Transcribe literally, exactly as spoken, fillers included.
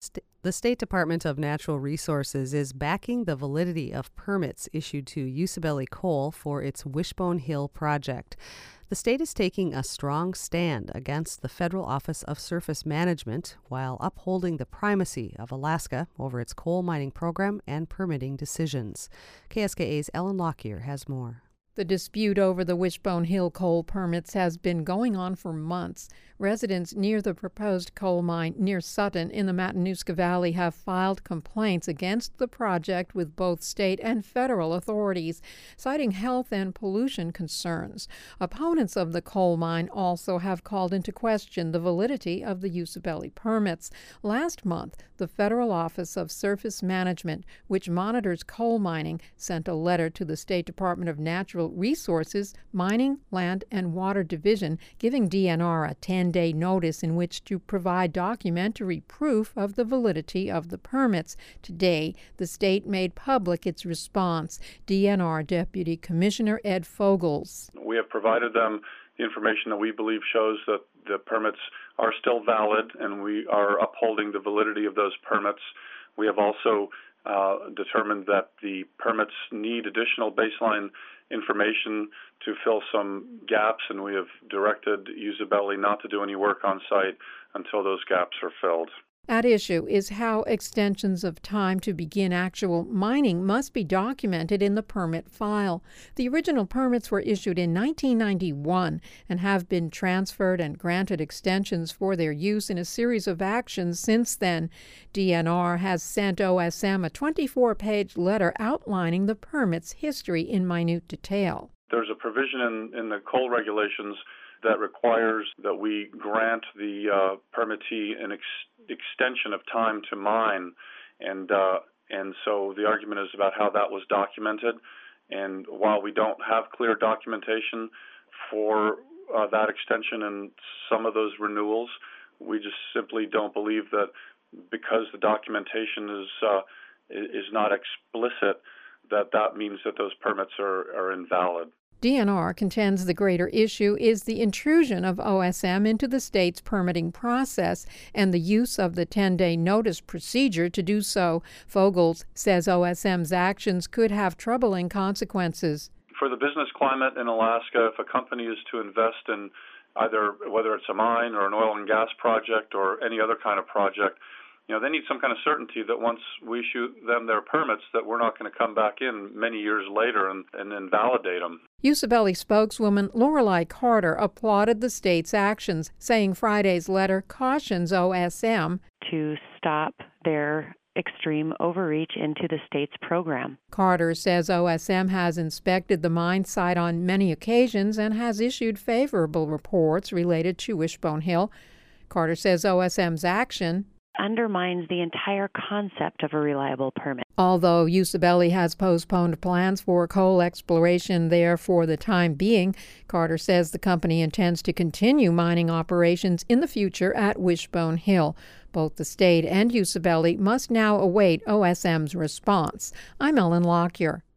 St- The State Department of Natural Resources is backing the validity of permits issued to Usabelli Coal for its Wishbone Hill project. The state is taking a strong stand against the Federal Office of Surface Management while upholding the primacy of Alaska over its coal mining program and permitting decisions. K S K A's Ellen Lockyer has more. The dispute over the Wishbone Hill coal permits has been going on for months. Residents near the proposed coal mine near Sutton in the Matanuska Valley have filed complaints against the project with both state and federal authorities, citing health and pollution concerns. Opponents of the coal mine also have called into question the validity of the Usabelli permits. Last month, the Federal Office of Surface Management, which monitors coal mining, sent a letter to the State Department of Natural Resources, Mining, Land, and Water Division, giving D N R a ten-day notice in which to provide documentary proof of the validity of the permits. Today, the state made public its response. D N R Deputy Commissioner Ed Fogels. We have provided them the information that we believe shows that the permits are still valid, and we are upholding the validity of those permits. We have also uh, determined that the permits need additional baseline information to fill some gaps, and we have directed Usabelli not to do any work on site until those gaps are filled. At issue is how extensions of time to begin actual mining must be documented in the permit file. The original permits were issued in nineteen ninety-one and have been transferred and granted extensions for their use in a series of actions since then. D N R has sent O S M a twenty-four page letter outlining the permit's history in minute detail. There's a provision in, in the coal regulations that requires that we grant the uh, permittee an ex- extension of time to mine, and uh, and so the argument is about how that was documented. And while we don't have clear documentation for uh, that extension and some of those renewals, we just simply don't believe that because the documentation is uh, is not explicit, that that means that those permits are, are invalid. D N R contends the greater issue is the intrusion of O S M into the state's permitting process and the use of the ten-day notice procedure to do so. Fogels says O S M's actions could have troubling consequences. For the business climate in Alaska, if a company is to invest in either whether it's a mine or an oil and gas project or any other kind of project, you know, they need some kind of certainty that once we issue them their permits that we're not going to come back in many years later and, and invalidate them. Usabelli spokeswoman Lorelei Carter applauded the state's actions, saying Friday's letter cautions O S M to stop their extreme overreach into the state's program. Carter says O S M has inspected the mine site on many occasions and has issued favorable reports related to Wishbone Hill. Carter says O S M's action undermines the entire concept of a reliable permit. Although Usabelli has postponed plans for coal exploration there for the time being, Carter says the company intends to continue mining operations in the future at Wishbone Hill. Both the state and Usabelli must now await O S M's response. I'm Ellen Lockyer.